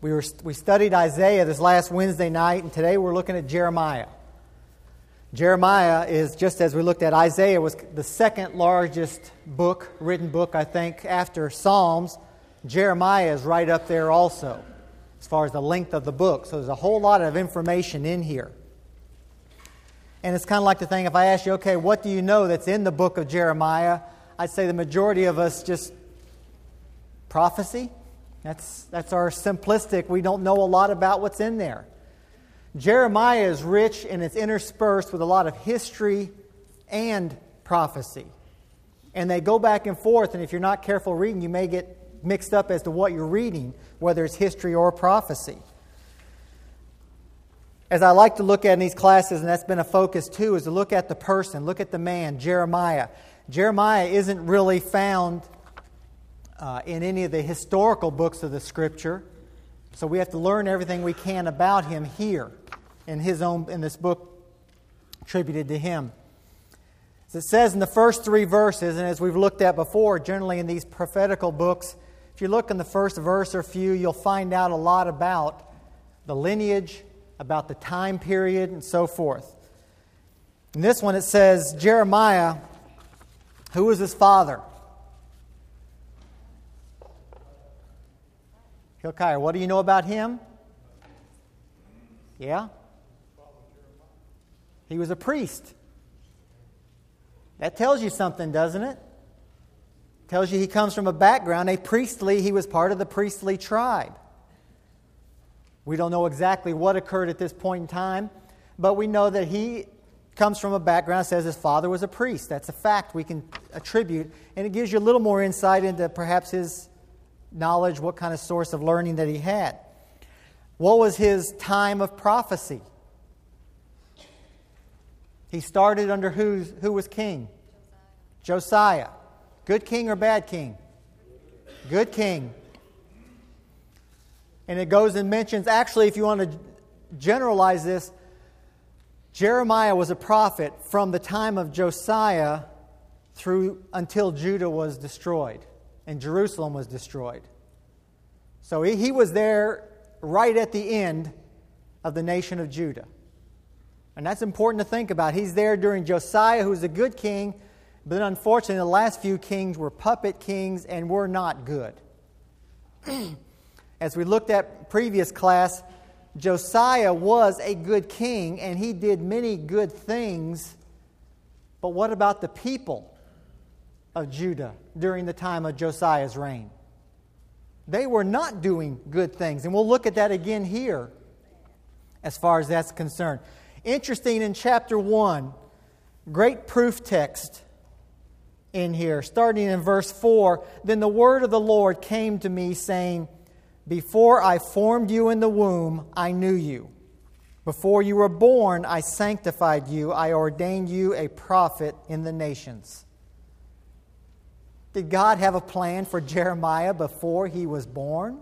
We studied Isaiah this last Wednesday night, and today we're looking at Jeremiah. Jeremiah is, just as we looked at Isaiah, was the second largest written book, I think, after Psalms. Jeremiah is right up there also, as far as the length of the book. So there's a whole lot of information in here. And it's kind of like the thing, if I ask you, okay, what do you know that's in the book of Jeremiah? I'd say the majority of us just prophecy. That's our simplistic. We don't know a lot about what's in there. Jeremiah is rich and it's interspersed with a lot of history and prophecy. And they go back and forth, and if you're not careful reading, you may get mixed up as to what you're reading, whether it's history or prophecy. As I like to look at in these classes, and that's been a focus too, is to look at the person, look at the man, Jeremiah. Jeremiah isn't really found in any of the historical books of the Scripture, so we have to learn everything we can about him here in this book attributed to him. As it says in the first 3 verses, and as we've looked at before, generally in these prophetical books, if you look in the first verse or few, you'll find out a lot about the lineage, about the time period, and so forth. In this one it says, Jeremiah, who was his father? Hilkiah, what do you know about him? Yeah? He was a priest. That tells you something, doesn't it? Tells you he comes from a background, he was part of the priestly tribe. We don't know exactly what occurred at this point in time, but we know that he comes from a background that says his father was a priest. That's a fact we can attribute, and it gives you a little more insight into perhaps his knowledge, what kind of source of learning that he had. What was his time of prophecy? He started under who was king? Josiah. Good king or bad king? Good king. And it goes and mentions, actually, if you want to generalize this, Jeremiah was a prophet from the time of Josiah until Judah was destroyed and Jerusalem was destroyed. So he was there right at the end of the nation of Judah. And that's important to think about. He's there during Josiah, who was a good king, but then unfortunately the last few kings were puppet kings and were not good. As we looked at previous class, Josiah was a good king and he did many good things. But what about the people of Judah during the time of Josiah's reign? They were not doing good things. And we'll look at that again here as far as that's concerned. Interesting, in chapter 1, great proof text in here, starting in verse 4. Then the word of the Lord came to me, saying, Before I formed you in the womb, I knew you. Before you were born, I sanctified you. I ordained you a prophet in the nations. Did God have a plan for Jeremiah before he was born?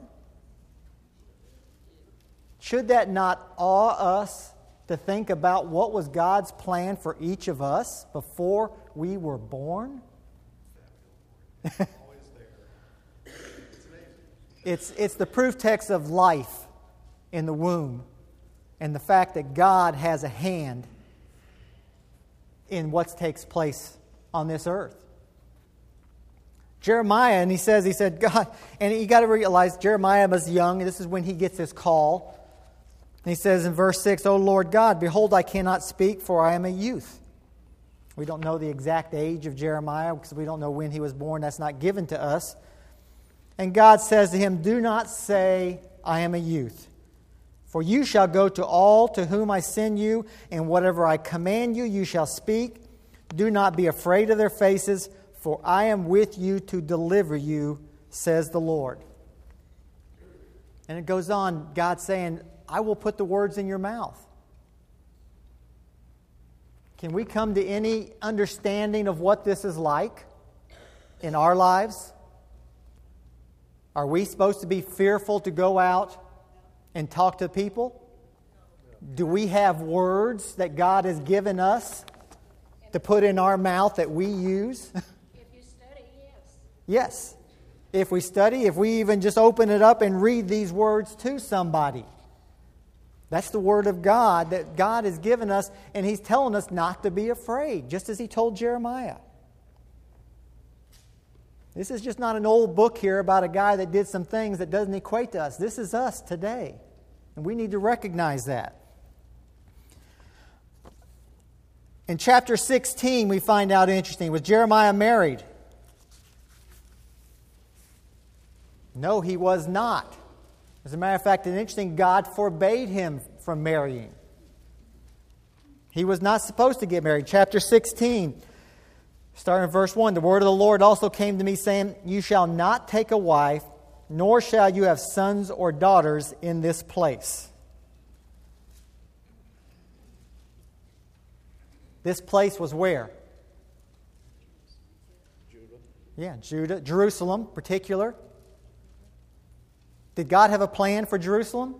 Should that not awe us to think about what was God's plan for each of us before we were born? It's the proof text of life in the womb and the fact that God has a hand in what takes place on this earth. Jeremiah, and he said, God, and you got to realize Jeremiah was young, and this is when he gets his call. And he says in verse 6, O Lord God, behold, I cannot speak, for I am a youth. We don't know the exact age of Jeremiah because we don't know when he was born. That's not given to us. And God says to him, Do not say, I am a youth. For you shall go to all to whom I send you, and whatever I command you, you shall speak. Do not be afraid of their faces, for I am with you to deliver you, says the Lord. And it goes on, God saying, I will put the words in your mouth. Can we come to any understanding of what this is like in our lives? Are we supposed to be fearful to go out and talk to people? Do we have words that God has given us to put in our mouth that we use? If you study, yes. Yes. if we study, if we even just open it up and read these words to somebody. That's the Word of God that God has given us, and He's telling us not to be afraid, just as He told Jeremiah. This is just not an old book here about a guy that did some things that doesn't equate to us. This is us today, and we need to recognize that. In chapter 16, we find out interesting. Was Jeremiah married? No, he was not. As a matter of fact, it's interesting, God forbade him from marrying. He was not supposed to get married. Chapter 16, starting in verse 1, the word of the Lord also came to me, saying, You shall not take a wife, nor shall you have sons or daughters in this place. This place was where? Judah. Jerusalem, particular. Did God have a plan for Jerusalem?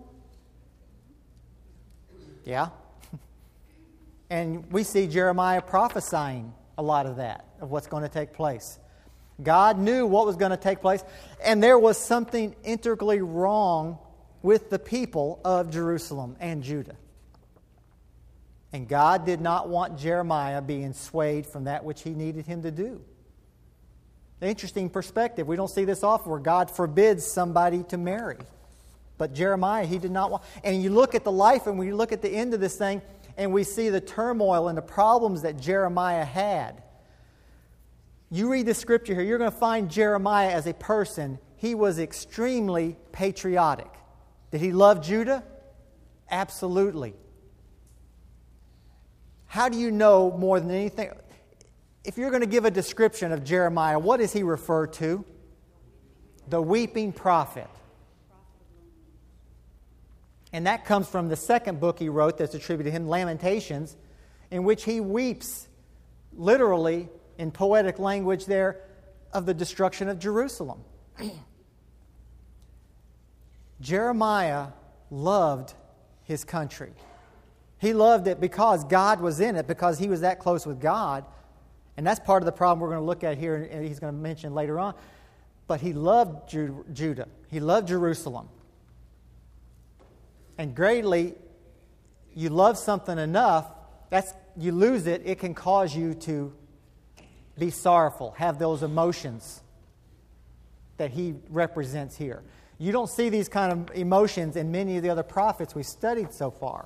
Yeah. And we see Jeremiah prophesying a lot of that, of what's going to take place. God knew what was going to take place, and there was something integrally wrong with the people of Jerusalem and Judah. And God did not want Jeremiah being swayed from that which He needed him to do. Interesting perspective. We don't see this often where God forbids somebody to marry. But Jeremiah, he did not want. And you look at the life and we look at the end of this thing and we see the turmoil and the problems that Jeremiah had. You read the scripture here, you're going to find Jeremiah as a person. He was extremely patriotic. Did he love Judah? Absolutely. How do you know more than anything? If you're going to give a description of Jeremiah, what does he refer to? The weeping prophet. And that comes from the second book he wrote that's attributed to him, Lamentations, in which he weeps, literally, in poetic language there, of the destruction of Jerusalem. Jeremiah loved his country. He loved it because God was in it, because he was that close with God. And that's part of the problem we're going to look at here, and he's going to mention later on. But he loved Judah. He loved Jerusalem. And greatly, you love something enough, you lose it, it can cause you to be sorrowful, have those emotions that he represents here. You don't see these kind of emotions in many of the other prophets we've studied so far.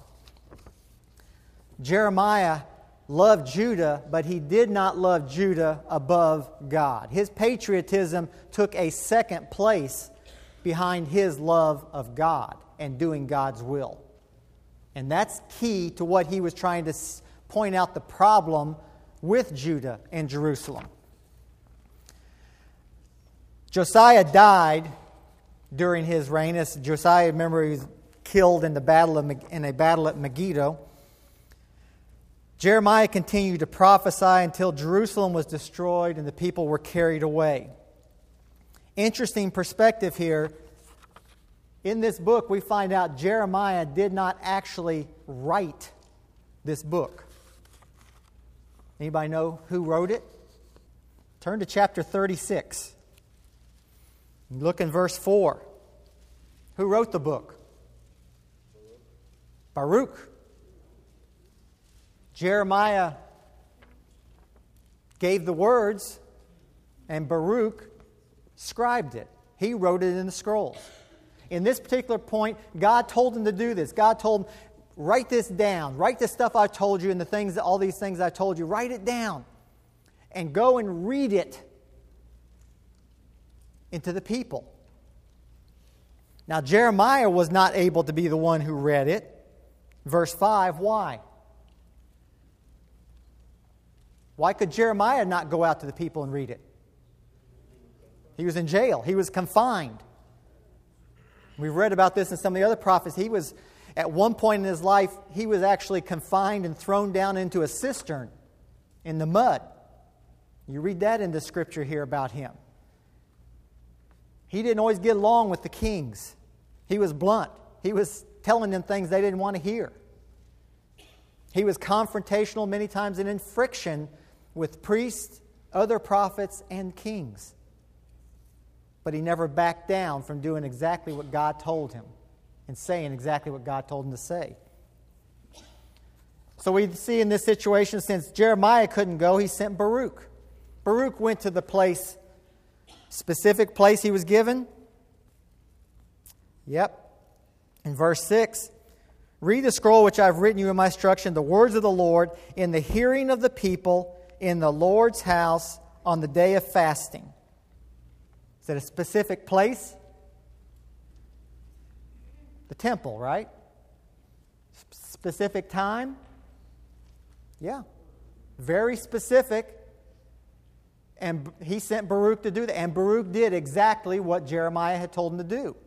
Jeremiah loved Judah, but he did not love Judah above God. His patriotism took a second place behind his love of God and doing God's will. And that's key to what he was trying to point out the problem with Judah and Jerusalem. Josiah died during his reign. As Josiah, remember, he was killed in a battle at Megiddo. Jeremiah continued to prophesy until Jerusalem was destroyed and the people were carried away. Interesting perspective here. In this book, we find out Jeremiah did not actually write this book. Anybody know who wrote it? Turn to chapter 36. Look in verse 4. Who wrote the book? Baruch. Jeremiah gave the words, and Baruch scribed it. He wrote it in the scrolls. In this particular point, God told him to do this. God told him, write this down. Write the stuff I told you and all these things I told you. Write it down. And go and read it into the people. Now, Jeremiah was not able to be the one who read it. Verse 5, why? Why could Jeremiah not go out to the people and read it? He was in jail. He was confined. We've read about this in some of the other prophets. He was, at one point in his life, he was actually confined and thrown down into a cistern in the mud. You read that in the scripture here about him. He didn't always get along with the kings. He was blunt. He was telling them things they didn't want to hear. He was confrontational many times and in friction with priests, other prophets, and kings. but he never backed down from doing exactly what God told him and saying exactly what God told him to say. So we see in this situation, since Jeremiah couldn't go, he sent Baruch. Baruch went to the specific place he was given. Yep. In verse 6, read the scroll which I have written you in my instruction, the words of the Lord, in the hearing of the people, in the Lord's house, on the day of fasting. Is it a specific place? The temple, right? Specific time? Yeah. Very specific. And he sent Baruch to do that. And Baruch did exactly what Jeremiah had told him to do.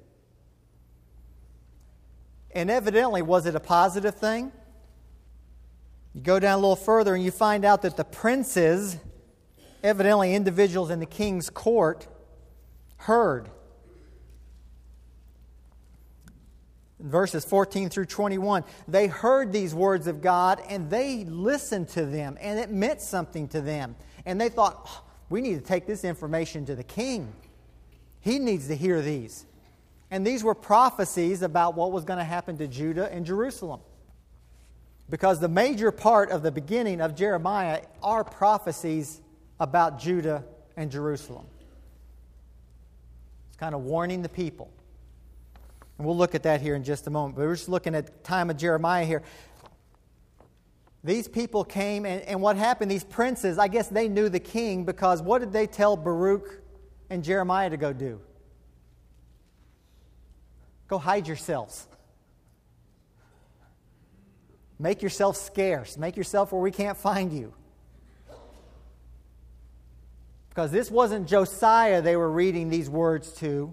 And evidently, was it a positive thing? You go down a little further and you find out that the princes, evidently individuals in the king's court, heard. In verses 14 through 21, they heard these words of God and they listened to them and it meant something to them. And they thought, oh, we need to take this information to the king. He needs to hear these. And these were prophecies about what was going to happen to Judah and Jerusalem. Because the major part of the beginning of Jeremiah are prophecies about Judah and Jerusalem. It's kind of warning the people. And we'll look at that here in just a moment. But we're just looking at the time of Jeremiah here. These people came, and what happened, these princes, I guess they knew the king, because what did they tell Baruch and Jeremiah to go do? Go hide yourselves. Make yourself scarce. Make yourself where we can't find you. Because this wasn't Josiah they were reading these words to.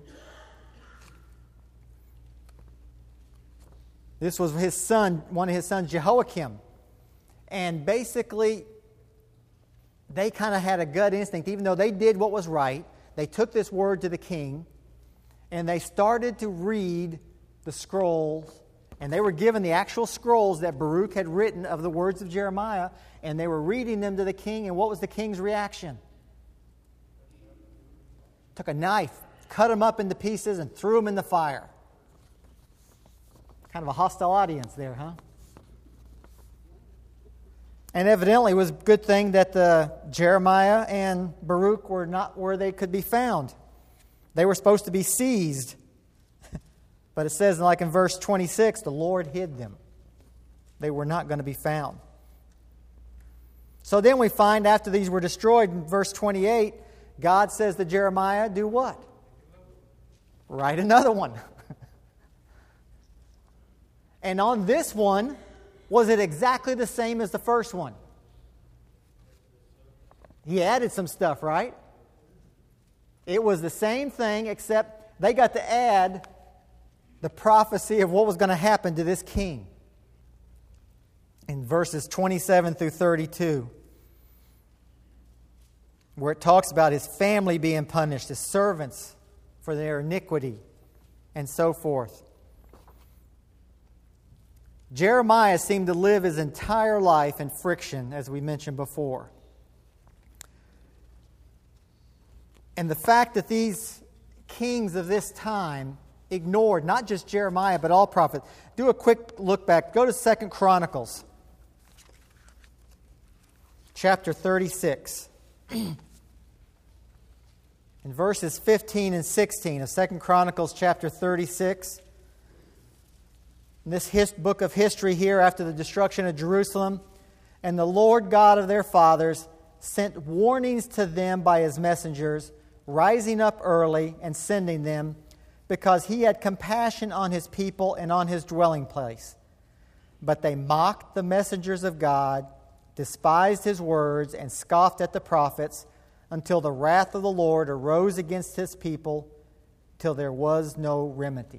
This was his son, one of his sons, Jehoiakim. And basically, they kind of had a gut instinct. Even though they did what was right, they took this word to the king, and they started to read the scrolls. And they were given the actual scrolls that Baruch had written of the words of Jeremiah, and they were reading them to the king. And what was the king's reaction? Took a knife, cut them up into pieces, and threw them in the fire. Kind of a hostile audience there, huh? And evidently it was a good thing that Jeremiah and Baruch were not where they could be found. They were supposed to be seized. But it says, like in verse 26, the Lord hid them. They were not going to be found. So then we find after these were destroyed, in verse 28, God says to Jeremiah, do what? Write another one. And on this one, was it exactly the same as the first one? He added some stuff, right? It was the same thing, except they got to add the prophecy of what was going to happen to this king. In verses 27 through 32, where it talks about his family being punished, his servants for their iniquity, and so forth. Jeremiah seemed to live his entire life in friction, as we mentioned before. And the fact that these kings of this time ignored not just Jeremiah, but all prophets. Do a quick look back. Go to 2 Chronicles, chapter 36. In verses 15 and 16 of 2 Chronicles chapter 36. In this book of history here, after the destruction of Jerusalem, and the Lord God of their fathers sent warnings to them by his messengers, rising up early and sending them, because he had compassion on his people and on his dwelling place. But they mocked the messengers of God, despised his words, and scoffed at the prophets, until the wrath of the Lord arose against his people, till there was no remedy.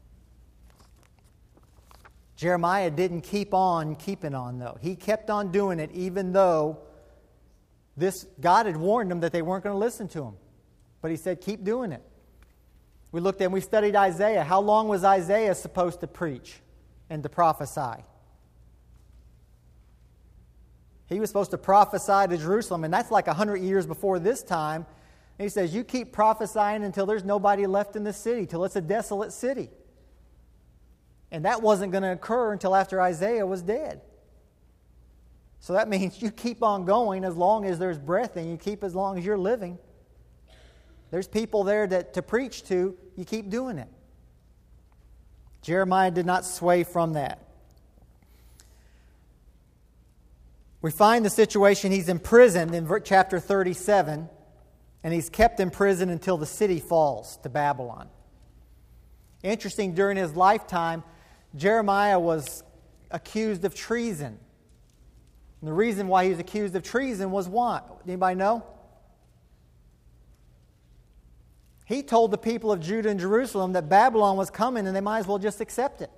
Jeremiah didn't keep on keeping on, though. He kept on doing it, even though God had warned them that they weren't going to listen to him. But he said, keep doing it. We looked at and we studied Isaiah. How long was Isaiah supposed to preach and to prophesy? He was supposed to prophesy to Jerusalem, and that's like 100 years before this time. And he says, you keep prophesying until there's nobody left in the city, till it's a desolate city. And that wasn't going to occur until after Isaiah was dead. So that means you keep on going as long as there's breath in you, keep as long as you're living. There's people there to preach to, you keep doing it. Jeremiah did not sway from that. We find the situation, he's imprisoned in chapter 37, and he's kept in prison until the city falls to Babylon. Interesting, during his lifetime, Jeremiah was accused of treason. And the reason why he was accused of treason was what? Anybody know? He told the people of Judah and Jerusalem that Babylon was coming and they might as well just accept it.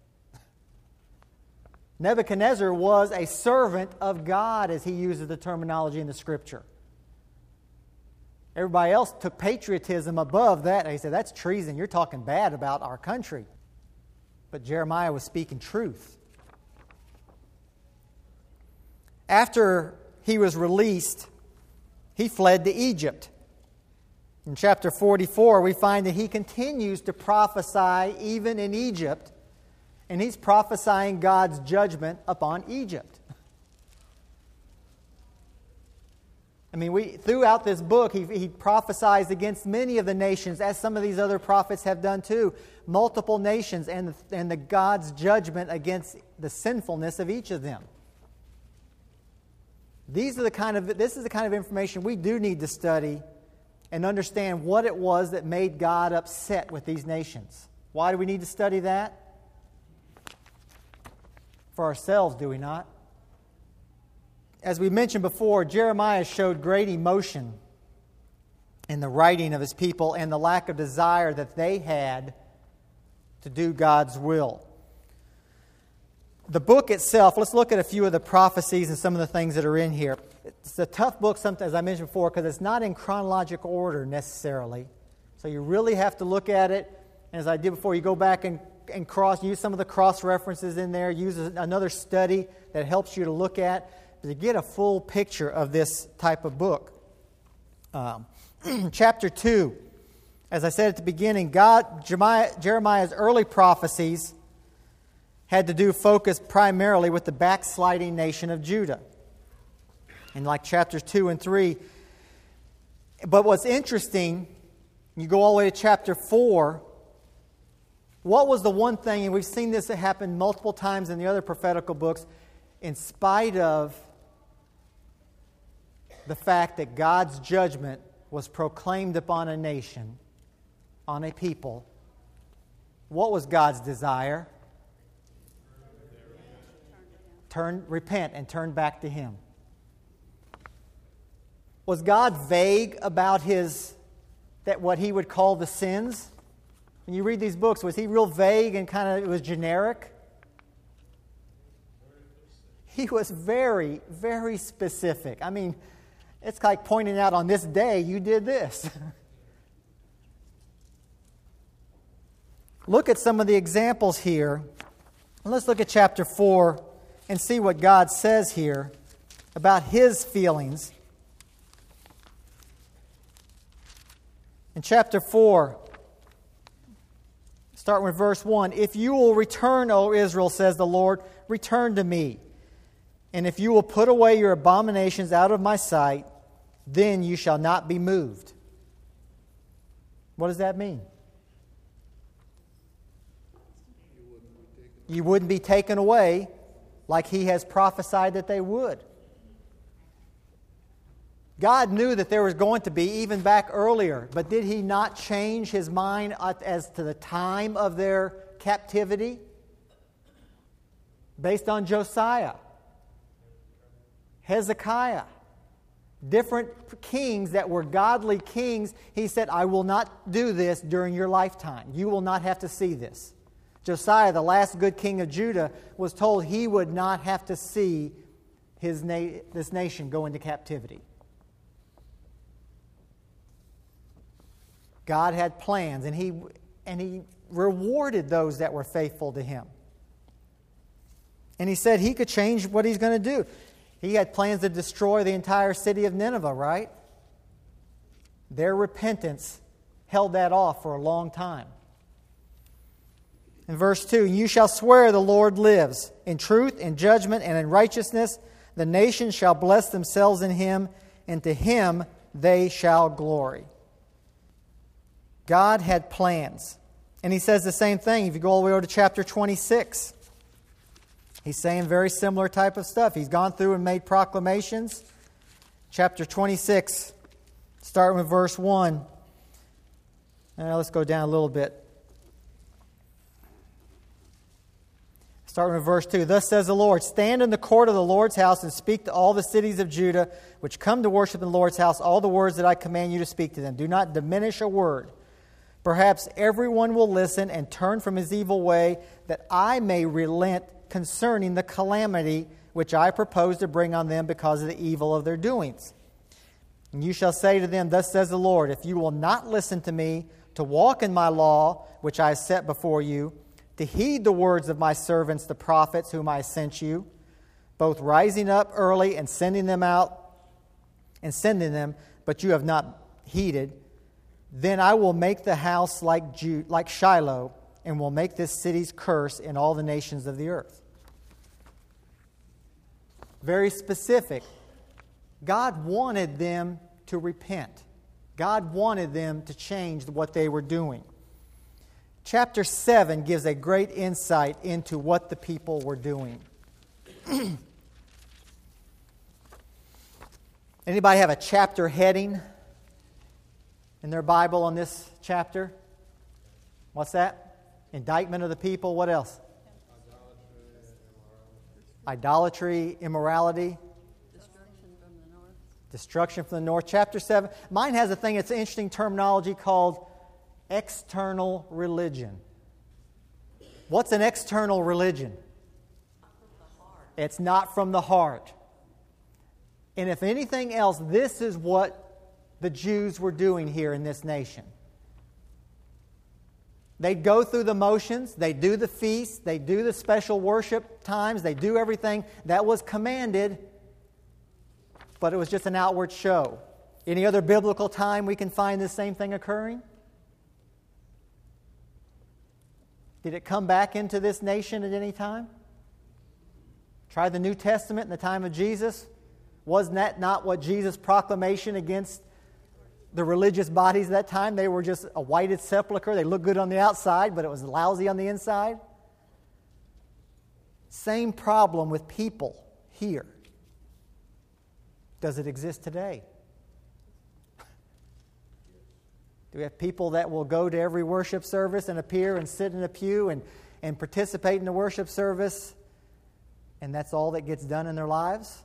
Nebuchadnezzar was a servant of God, as he uses the terminology in the Scripture. Everybody else took patriotism above that. They said, that's treason. You're talking bad about our country. But Jeremiah was speaking truth. After he was released, he fled to Egypt. In chapter 44, we find that he continues to prophesy even in Egypt, and he's prophesying God's judgment upon Egypt. I mean, throughout this book, he prophesies against many of the nations, as some of these other prophets have done too. Multiple nations and the God's judgment against the sinfulness of each of them. This is the kind of information we do need to study and understand what it was that made God upset with these nations. Why do we need to study that? For ourselves, do we not? As we mentioned before, Jeremiah showed great emotion in the writing of his people and the lack of desire that they had to do God's will. The book itself, let's look at a few of the prophecies and some of the things that are in here. It's a tough book, as I mentioned before, because it's not in chronological order necessarily. So you really have to look at it. And as I did before, you go back and use some of the cross references in there, use another study that helps you to look at, to get a full picture of this type of book. Chapter 2, as I said at the beginning, Jeremiah's early prophecies had to do focus primarily with the backsliding nation of Judah. And like chapters 2 and 3. But what's interesting, you go all the way to chapter 4, what was the one thing, and we've seen this happen multiple times in the other prophetical books, in spite of the fact that God's judgment was proclaimed upon a nation, on a people, what was God's desire? Repent and turn back to Him. Was God vague about what He would call the sins? When you read these books, was He real vague and it was generic? He was very, very specific. I mean, it's like pointing out on this day, you did this. Look at some of the examples here. Let's look at chapter 4 and see what God says here about His feelings. In chapter 4, start with verse 1. If you will return, O Israel, says the Lord, return to me. And if you will put away your abominations out of my sight, then you shall not be moved. What does that mean? You wouldn't be taken away like He has prophesied that they would. God knew that there was going to be, even back earlier, but did He not change His mind as to the time of their captivity? Based on Josiah, Hezekiah, different kings that were godly kings, He said, I will not do this during your lifetime. You will not have to see this. Josiah, the last good king of Judah, was told he would not have to see this nation go into captivity. God had plans, and He rewarded those that were faithful to Him. And He said He could change what He's going to do. He had plans to destroy the entire city of Nineveh, right? Their repentance held that off for a long time. In verse 2, you shall swear the Lord lives. In truth, in judgment, and in righteousness, the nations shall bless themselves in him, and to him they shall glory. God had plans. And he says the same thing if you go all the way over to chapter 26. He's saying very similar type of stuff. He's gone through and made proclamations. Chapter 26, starting with verse 1. Now let's go down a little bit. Starting with verse 2. Thus says the Lord, stand in the court of the Lord's house and speak to all the cities of Judah which come to worship in the Lord's house all the words that I command you to speak to them. Do not diminish a word. Perhaps everyone will listen and turn from his evil way, that I may relent concerning the calamity which I propose to bring on them because of the evil of their doings. And you shall say to them, thus says the Lord, if you will not listen to me, to walk in my law, which I have set before you, to heed the words of my servants, the prophets, whom I sent you, both rising up early and sending them out, but you have not heeded, then I will make the house like Shiloh, and will make this city's curse in all the nations of the earth. Very specific. God wanted them to repent. God wanted them to change what they were doing. Chapter 7 gives a great insight into what the people were doing. Anybody have a chapter heading in their Bible on this chapter? What's that? Indictment of the people. What else? Idolatry, immorality. Destruction from the north. Chapter 7. Mine has a thing, it's an interesting terminology called external religion. What's an external religion? It's not from the heart. And if anything else, this is what the Jews were doing here in this nation. They'd go through the motions, they do the feasts, they do the special worship times, they do everything that was commanded, but it was just an outward show. Any other biblical time we can find the same thing occurring? Did it come back into this nation at any time? Try the New Testament in the time of Jesus. Wasn't that not what Jesus' proclamation against the religious bodies at that time? They were just a whited sepulchre. They looked good on the outside, but it was lousy on the inside. Same problem with people here. Does it exist today? Do we have people that will go to every worship service and appear and sit in a pew and participate in the worship service, and that's all that gets done in their lives?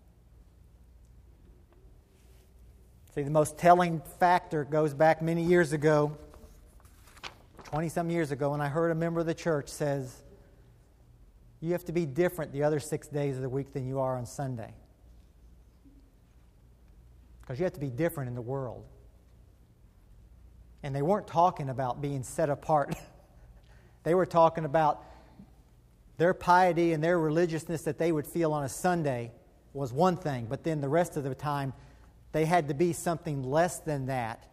See, the most telling factor goes back many years ago, 20-some years ago, when I heard a member of the church says, you have to be different the other 6 days of the week than you are on Sunday. Because you have to be different in the world. And they weren't talking about being set apart. They were talking about their piety and their religiousness that they would feel on a Sunday was one thing, but then the rest of the time they had to be something less than that.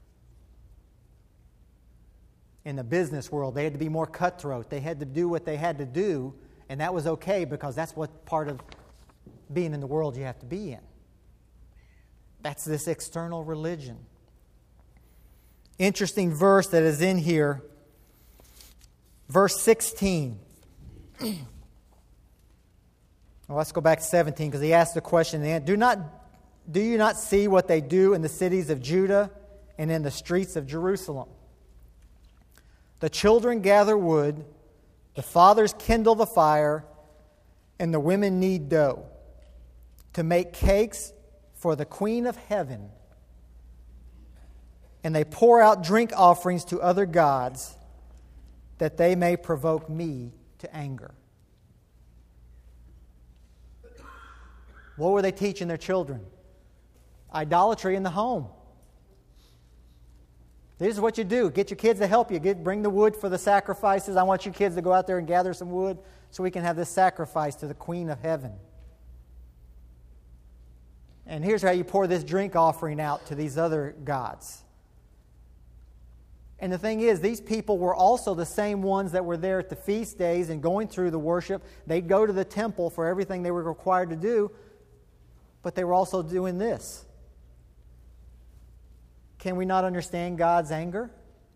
In the business world, they had to be more cutthroat. They had to do what they had to do, and that was okay because that's what part of being in the world you have to be in. That's this external religion. Interesting verse that is in here. Verse 16. Well, let's go back to 17 because he asked the question. Do you not see what they do in the cities of Judah and in the streets of Jerusalem? The children gather wood, the fathers kindle the fire, and the women knead dough to make cakes for the Queen of Heaven. And they pour out drink offerings to other gods, that they may provoke me to anger. What were they teaching their children? Idolatry in the home. This is what you do. Get your kids to help you. Bring the wood for the sacrifices. I want you kids to go out there and gather some wood so we can have this sacrifice to the Queen of Heaven. And here's how you pour this drink offering out to these other gods. And the thing is, these people were also the same ones that were there at the feast days and going through the worship. They'd go to the temple for everything they were required to do, but they were also doing this. Can we not understand God's anger?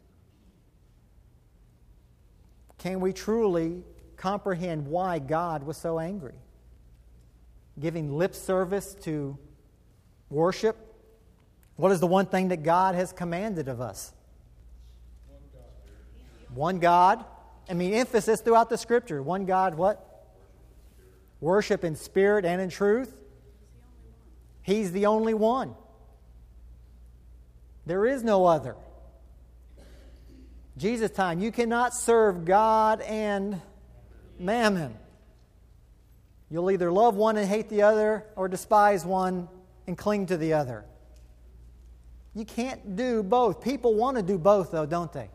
Can we truly comprehend why God was so angry? Giving lip service to worship. What is the one thing that God has commanded of us? One God. I mean, emphasis throughout the Scripture. One God, what? Worship in spirit and in truth. He's the only one. There is no other. Jesus' time, you cannot serve God and mammon. You'll either love one and hate the other, or despise one and cling to the other. You can't do both. People want to do both, though, don't they?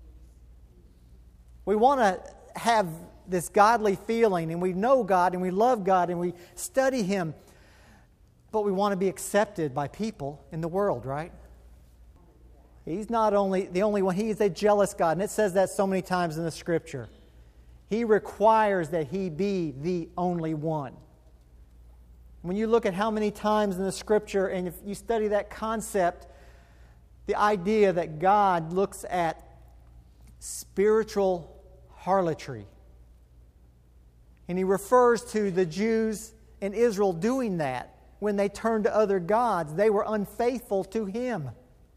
We want to have this godly feeling, and we know God, and we love God, and we study Him, but we want to be accepted by people in the world, right? He's not only the only one. He is a jealous God, and it says that so many times in the Scripture. He requires that He be the only one. When you look at how many times in the Scripture, and if you study that concept, the idea that God looks at spiritual harlotry. And He refers to the Jews in Israel doing that. When they turned to other gods, they were unfaithful to Him.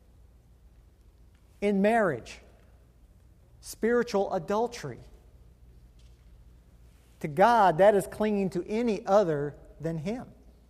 In marriage, spiritual adultery. To God, that is clinging to any other than Him.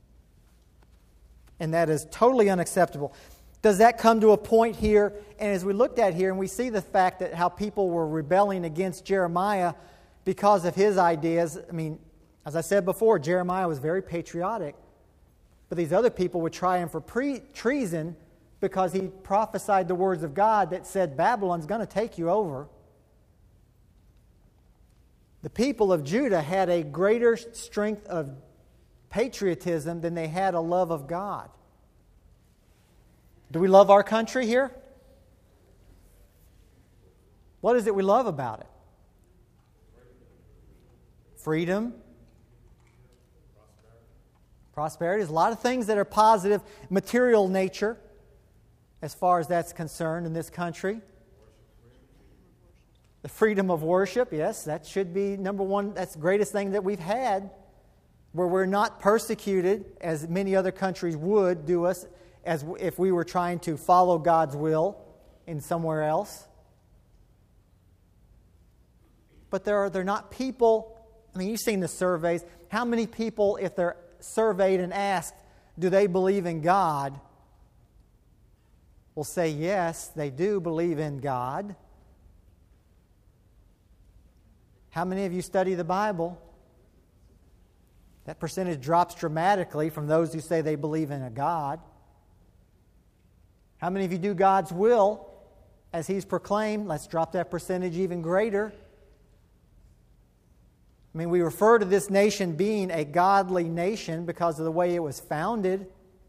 And that is totally unacceptable. Does that come to a point here? And as we looked at here, and we see the fact that how people were rebelling against Jeremiah because of his ideas. I mean, as I said before, Jeremiah was very patriotic. But these other people would try him for treason because he prophesied the words of God that said Babylon's going to take you over. The people of Judah had a greater strength of patriotism than they had a love of God. Do we love our country here? What is it we love about it? Freedom. Prosperity. There's a lot of things that are positive, material nature, as far as that's concerned in this country. The freedom of worship, yes, that should be number one. That's the greatest thing that we've had, where we're not persecuted as many other countries would do us, as if we were trying to follow God's will in somewhere else. But they're not people. I mean, you've seen the surveys. How many people, if they're surveyed and asked, do they believe in God, will say yes, they do believe in God? How many of you study the Bible? That percentage drops dramatically from those who say they believe in a God. How many of you do God's will as He's proclaimed? Let's drop that percentage even greater. I mean, we refer to this nation being a godly nation because of the way it was founded.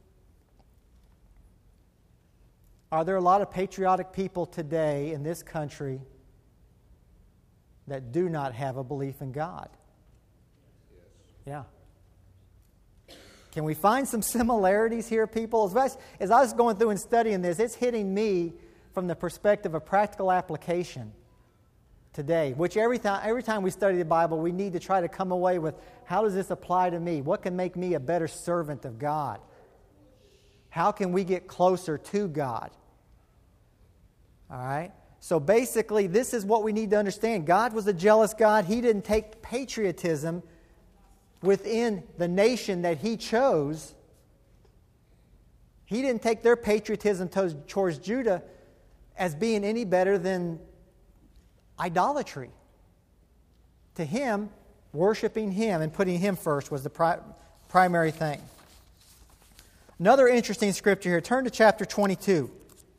Are there a lot of patriotic people today in this country that do not have a belief in God? Yeah. Can we find some similarities here, people? As I was going through and studying this, it's hitting me from the perspective of practical application today, which every time we study the Bible, we need to try to come away with, how does this apply to me? What can make me a better servant of God? How can we get closer to God? All right? So basically, this is what we need to understand. God was a jealous God. He didn't take patriotism within the nation that He chose. He didn't take their patriotism towards Judah as being any better than idolatry. To Him, worshiping Him and putting Him first was the primary thing. Another interesting scripture here. Turn to chapter 22.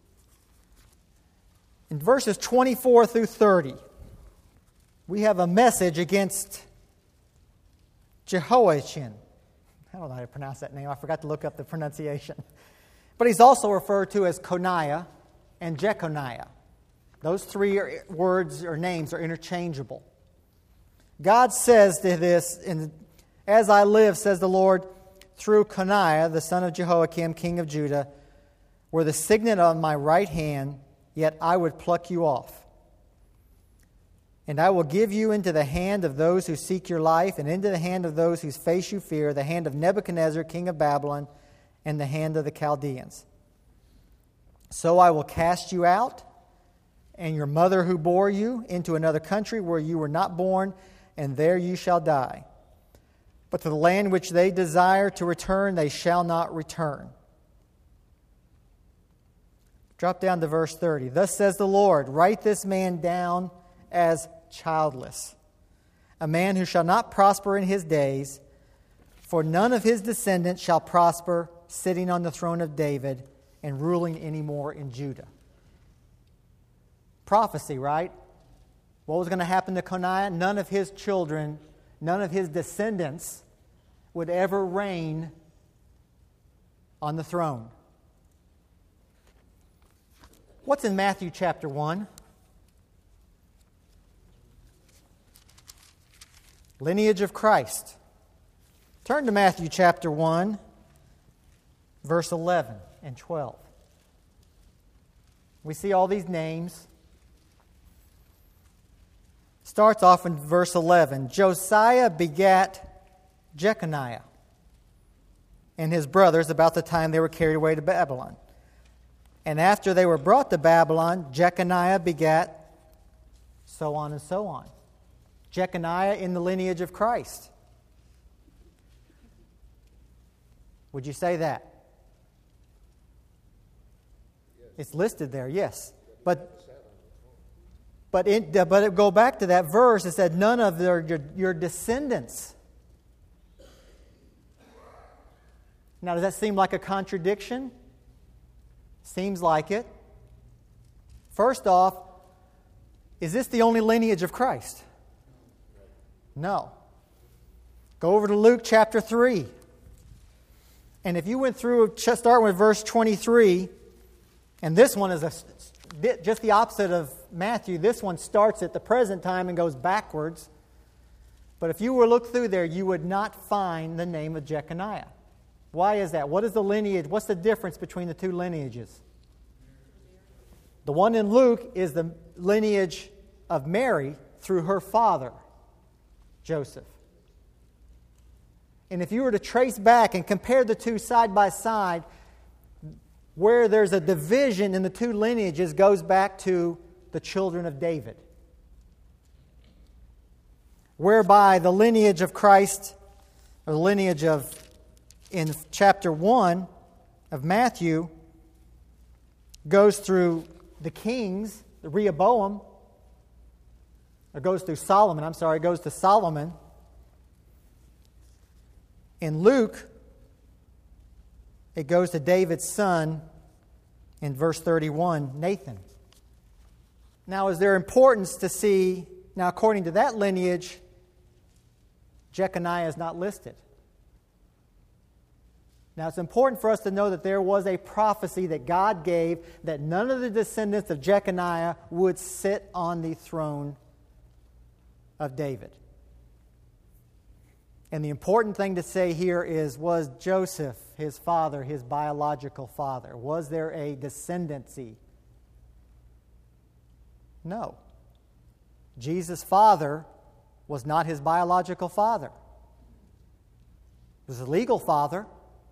In verses 24 through 30, we have a message against Jehoiachin. I don't know how to pronounce that name. I forgot to look up the pronunciation. But he's also referred to as Coniah and Jeconiah. Those three words or names are interchangeable. God says to this, as I live, says the Lord, through Coniah, the son of Jehoiakim, king of Judah, were the signet on my right hand, yet I would pluck you off. And I will give you into the hand of those who seek your life, and into the hand of those whose face you fear, the hand of Nebuchadnezzar, king of Babylon, and the hand of the Chaldeans. So I will cast you out, and your mother who bore you, into another country where you were not born, and there you shall die. But to the land which they desire to return, they shall not return. Drop down to verse 30. Thus says the Lord, write this man down as childless, a man who shall not prosper in his days, for none of his descendants shall prosper, sitting on the throne of David and ruling anymore in Judah. Prophecy, right? What was going to happen to Coniah? None of his children, none of his descendants would ever reign on the throne. What's in Matthew chapter 1? Lineage of Christ. Turn to Matthew chapter 1, verse 11 and 12. We see all these names. Starts off in verse 11. Josiah begat Jeconiah and his brothers about the time they were carried away to Babylon. And after they were brought to Babylon, Jeconiah begat so on and so on. Jeconiah in the lineage of Christ. Would you say that? It's listed there, yes. But go back to that verse. It said, none of your descendants. Now, does that seem like a contradiction? Seems like it. First off, is this the only lineage of Christ? No. Go over to Luke chapter 3. And if you went through, start with verse 23, and this one is just the opposite of Matthew. This one starts at the present time and goes backwards. But if you were to look through there, you would not find the name of Jeconiah. Why is that? What is the lineage? What's the difference between the two lineages? The one in Luke is the lineage of Mary through her father, Joseph. And if you were to trace back and compare the two side by side, where there's a division in the two lineages goes back to the children of David. Whereby the lineage of Christ, or the lineage of, in chapter 1 of Matthew, goes through the kings, the Rehoboam, or goes through Solomon, goes to Solomon. In Luke, it goes to David's son in verse 31, Nathan. Now, is there importance to see, now according to that lineage, Jeconiah is not listed. Now, it's important for us to know that there was a prophecy that God gave that none of the descendants of Jeconiah would sit on the throne of David. And the important thing to say here is, was Joseph, his father, his biological father? Was there a descendancy? No. Jesus' father was not his biological father. It was a legal father.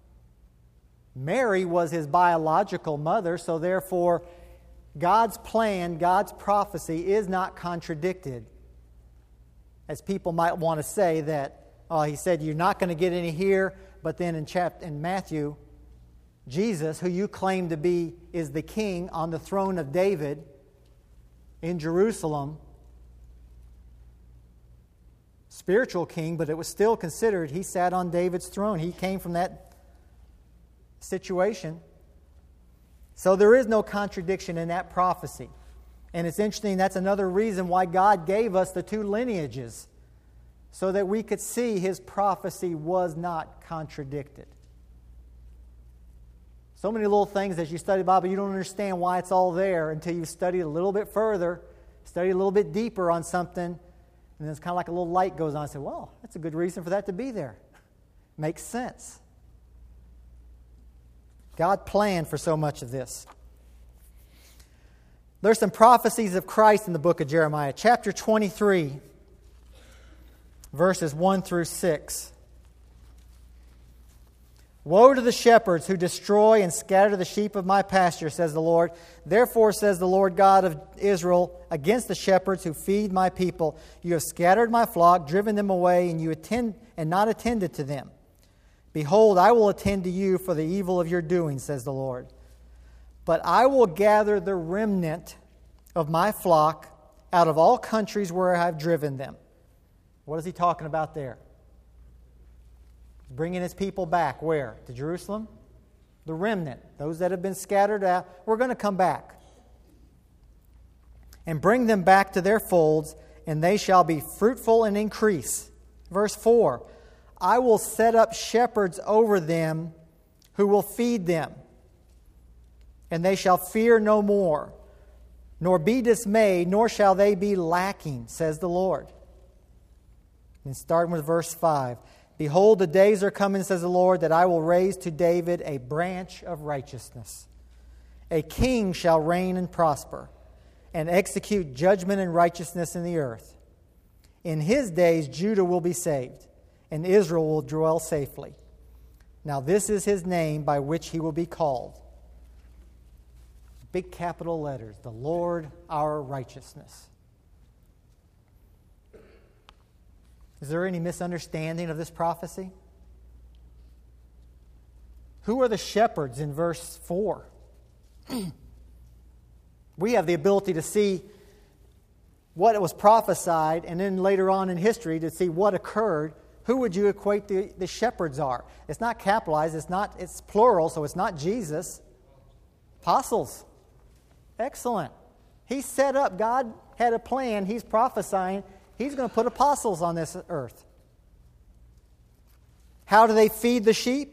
Mary was his biological mother, so therefore God's plan, God's prophecy is not contradicted. As people might want to say that, he said, you're not going to get any here, but then in Matthew, Jesus, who you claim to be, is the king on the throne of David in Jerusalem, spiritual king, but it was still considered he sat on David's throne. He came from that situation. So there is no contradiction in that prophecy. And it's interesting, that's another reason why God gave us the two lineages. so that we could see his prophecy was not contradicted. So many little things as you study the Bible, you don't understand why it's all there until you study a little bit further, study a little bit deeper on something, and then it's kind of like a little light goes on and say, well, that's a good reason for that to be there. Makes sense. God planned for so much of this. There's some prophecies of Christ in the book of Jeremiah. Chapter 23, verses 1 through 6. Woe to the shepherds who destroy and scatter the sheep of my pasture, says the Lord. Therefore, says the Lord God of Israel, against the shepherds who feed my people, you have scattered my flock, driven them away, and you attend and not attended to them. Behold, I will attend to you for the evil of your doing, says the Lord. But I will gather the remnant of my flock out of all countries where I have driven them. What is he talking about there? He's bringing his people back. Where? To Jerusalem? The remnant. Those that have been scattered out. We're going to come back. And bring them back to their folds, and they shall be fruitful and increase. Verse 4. I will set up shepherds over them who will feed them. And they shall fear no more, nor be dismayed, nor shall they be lacking, says the Lord. And starting with verse 5. Behold, the days are coming, says the Lord, that I will raise to David a branch of righteousness. A king shall reign and prosper, and execute judgment and righteousness in the earth. In his days Judah will be saved, and Israel will dwell safely. Now this is his name by which he will be called. Big capital letters, the Lord our righteousness. Is there any misunderstanding of this prophecy? Who are the shepherds in verse 4? We have the ability to see what was prophesied, and then later on in history to see what occurred. Who would you equate the shepherds are? It's not capitalized, it's plural, so it's not Jesus. Apostles. Excellent. He set up, God had a plan, he's prophesying, he's going to put apostles on this earth. How do they feed the sheep?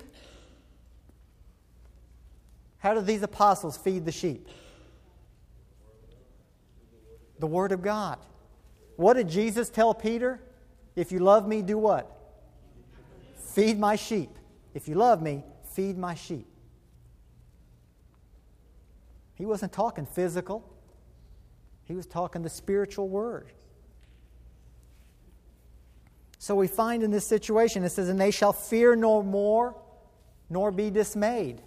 How do these apostles feed the sheep? The Word of God. What did Jesus tell Peter? If you love me, do what? Feed my sheep. If you love me, feed my sheep. He wasn't talking physical. He was talking the spiritual word. So we find in this situation, it says, and they shall fear no more, nor be dismayed.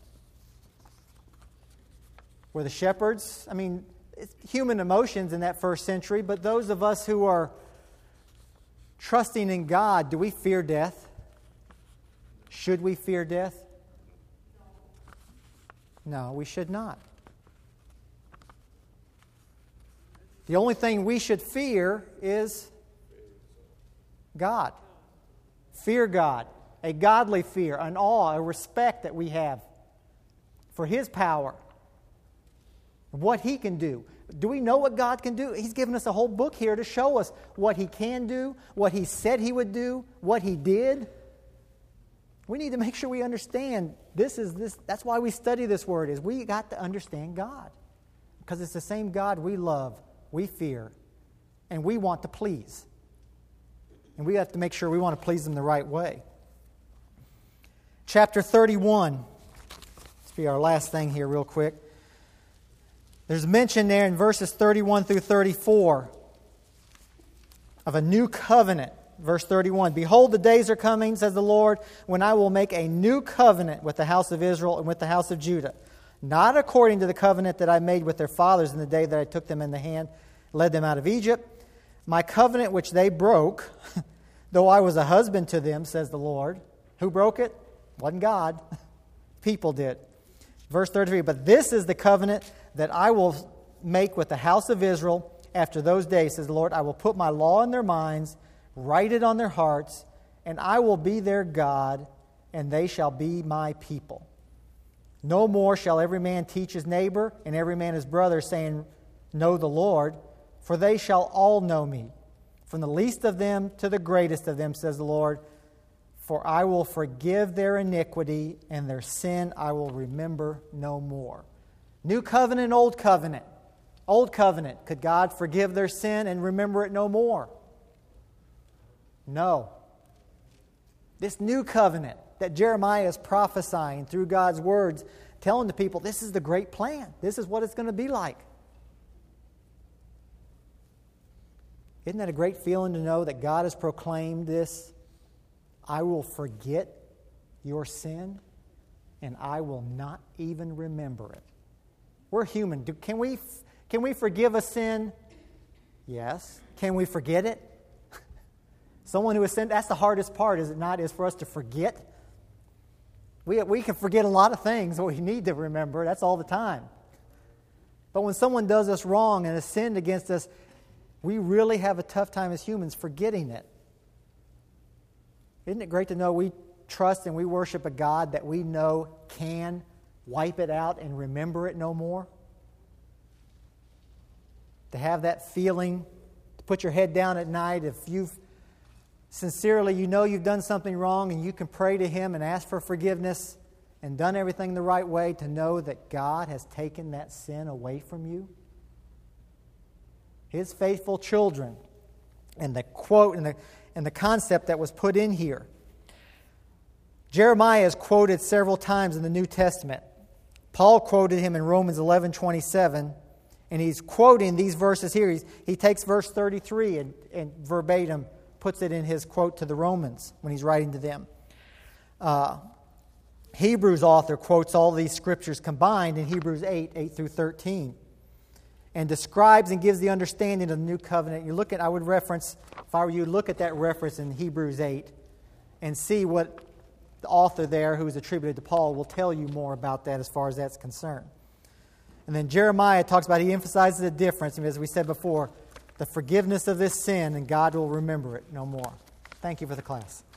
Were the shepherds, it's human emotions in that first century, but those of us who are trusting in God, do we fear death? Should we fear death? No, we should not. The only thing we should fear is God. Fear God. A godly fear, an awe, a respect that we have for His power. What He can do. Do we know what God can do? He's given us a whole book here to show us what He can do, what He said He would do, what He did. We need to make sure we understand this. That's why we study this word, is we got to understand God. Because it's the same God we love, we fear, and we want to please. And we have to make sure we want to please Him the right way. Chapter 31. This will be our last thing here real quick. There's mention there in verses 31 through 34 of a new covenant. Verse 31, behold, the days are coming, says the Lord, when I will make a new covenant with the house of Israel and with the house of Judah. Not according to the covenant that I made with their fathers in the day that I took them in the hand, led them out of Egypt. My covenant which they broke, though I was a husband to them, says the Lord. Who broke it? Wasn't God. People did. Verse 33, but this is the covenant that I will make with the house of Israel after those days, says the Lord. I will put my law in their minds, write it on their hearts, and I will be their God, and they shall be my people. No more shall every man teach his neighbor, and every man his brother, saying, know the Lord, for they shall all know me, from the least of them to the greatest of them, says the Lord. For I will forgive their iniquity, and their sin I will remember no more. New covenant, old covenant. Old covenant, could God forgive their sin and remember it no more? No. This new covenant that Jeremiah is prophesying through God's words, telling the people, this is the great plan. This is what it's going to be like. Isn't that a great feeling to know that God has proclaimed this? I will forget your sin, and I will not even remember it. We're human. Can we forgive a sin? Yes. Can we forget it? Someone who has sinned, that's the hardest part, is it not? Is for us to forget. We can forget a lot of things that we need to remember. That's all the time. But when someone does us wrong and has sinned against us, we really have a tough time as humans forgetting it. Isn't it great to know we trust and we worship a God that we know can wipe it out and remember it no more? To have that feeling, to put your head down at night, if you've sincerely, you know you've done something wrong and you can pray to Him and ask for forgiveness and done everything the right way, to know that God has taken that sin away from you. His faithful children. And the quote and the concept that was put in here. Jeremiah is quoted several times in the New Testament. Paul quoted him in Romans 11:27, and he's quoting these verses here. He takes verse 33 and verbatim puts it in his quote to the Romans when he's writing to them. Hebrews author quotes all these scriptures combined in Hebrews 8 through 13, and describes and gives the understanding of the new covenant. I would reference, if I were you, look at that reference in Hebrews 8 and see what the author there, who is attributed to Paul, will tell you more about that as far as that's concerned. And then Jeremiah talks about, he emphasizes the difference, as we said before, the forgiveness of this sin, and God will remember it no more. Thank you for the class.